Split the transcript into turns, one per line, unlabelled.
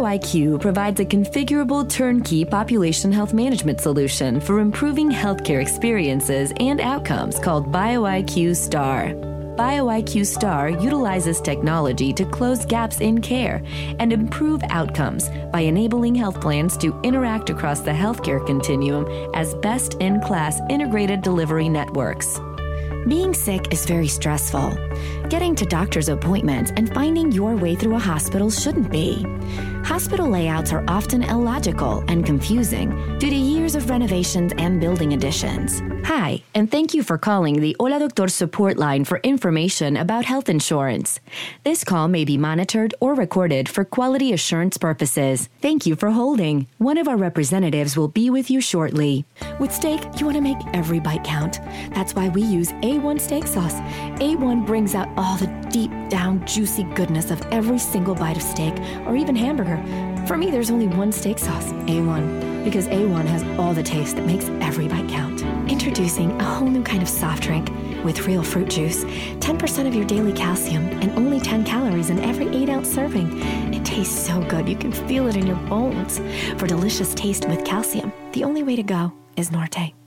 BioIQ provides a configurable turnkey population health management solution for improving healthcare experiences and outcomes called BioIQ Star. BioIQ Star utilizes technology to close gaps in care and improve outcomes by enabling health plans to interact across the healthcare continuum as best-in-class integrated delivery networks. Being sick is very stressful. Getting to doctor's appointments and finding your way through a hospital shouldn't be. Hospital layouts are often illogical and confusing due to years of renovations and building additions. Hi, and thank you for calling the Hola Doctor support line for information about health insurance. This call may be monitored or recorded for quality assurance purposes. Thank you for holding. One of our representatives will be with you shortly. With steak, you want to make every bite count. That's why we use A1 steak sauce. A1 brings out all the deep down juicy goodness of every single bite of steak or even hamburger. For me, there's only one steak sauce, A1, because A1 has all the taste that makes every bite count. Introducing a whole new kind of soft drink with real fruit juice, 10% of your daily calcium, and only 10 calories in every 8-ounce serving. It tastes so good, you can feel it in your bones. For delicious taste with calcium, the only way to go is Norte.